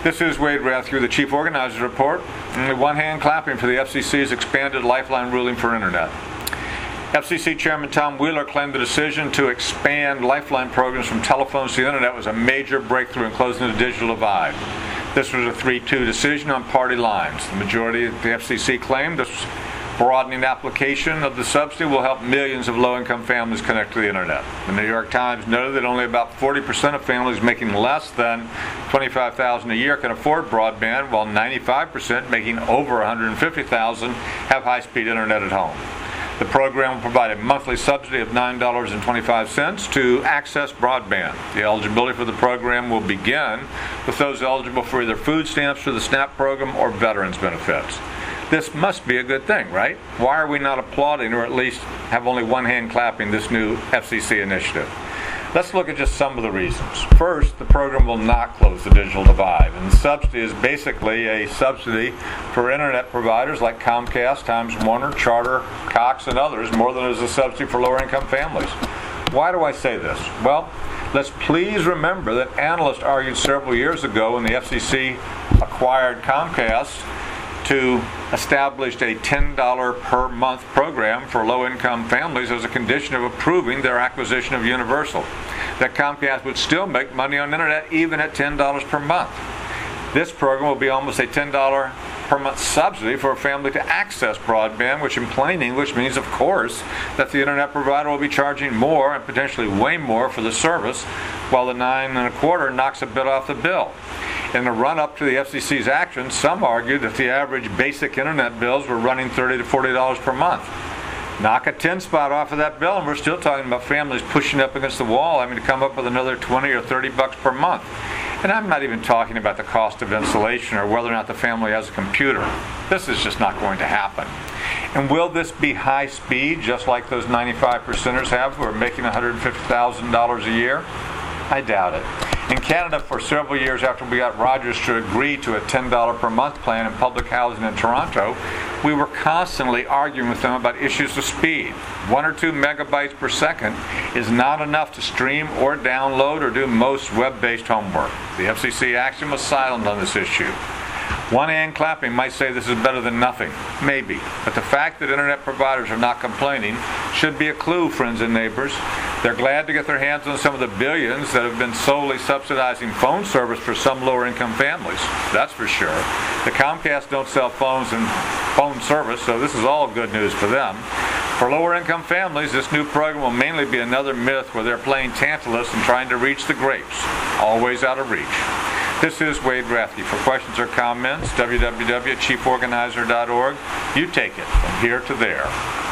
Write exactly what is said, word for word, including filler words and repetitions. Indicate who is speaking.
Speaker 1: This is Wade Rathke, the Chief Organizer's Report. And one hand clapping for the F C C's expanded Lifeline ruling for Internet. F C C Chairman Tom Wheeler claimed the decision to expand Lifeline programs from telephones to the Internet was a major breakthrough in closing the digital divide. This was a three two decision on party lines. The majority of the F C C claimed this broadening application of the subsidy will help millions of low-income families connect to the Internet. The New York Times noted that only about forty percent of families making less than twenty-five thousand dollars a year can afford broadband, while ninety-five percent making over one hundred fifty thousand dollars have high-speed Internet at home. The program will provide a monthly subsidy of nine dollars and twenty-five cents to access broadband. The eligibility for the program will begin with those eligible for either food stamps through the SNAP program or veterans benefits. This must be a good thing, right? Why are we not applauding, or at least have only one hand clapping, this new F C C initiative? Let's look at just some of the reasons. First, the program will not close the digital divide, and the subsidy is basically a subsidy for Internet providers like Comcast, Times Warner, Charter, Cox, and others, more than it is a subsidy for lower-income families. Why do I say this? Well, let's please remember that analysts argued several years ago when the F C C acquired Comcast to establish a ten dollars per month program for low-income families as a condition of approving their acquisition of Universal, that Comcast would still make money on the Internet even at ten dollars per month. This program will be almost a ten dollars per month subsidy for a family to access broadband, which in plain English means, of course, that the Internet provider will be charging more and potentially way more for the service, while the nine and a quarter knocks a bit off the bill. In the run-up to the F C C's action, some argued that the average basic Internet bills were running thirty to forty dollars per month. Knock a ten spot off of that bill, and we're still talking about families pushing up against the wall, having to come up with another twenty or thirty bucks per month. And I'm not even talking about the cost of installation or whether or not the family has a computer. This is just not going to happen. And will this be high speed, just like those ninety-five percenters have who are making one hundred fifty thousand dollars a year? I doubt it. In Canada, for several years after we got Rogers to agree to a ten dollars per month plan in public housing in Toronto, we were constantly arguing with them about issues of speed. One or two megabytes per second is not enough to stream or download or do most web-based homework. The F C C action was silent on this issue. One hand clapping might say this is better than nothing. Maybe. But the fact that Internet providers are not complaining should be a clue, friends and neighbors. They're glad to get their hands on some of the billions that have been solely subsidizing phone service for some lower-income families. That's for sure. The Comcast don't sell phones and phone service, so this is all good news for them. For lower-income families, this new program will mainly be another myth where they're playing Tantalus and trying to reach the grapes. Always out of reach. This is Wade Rathke. For questions or comments, w w w dot chief organizer dot org. You take it from here to there.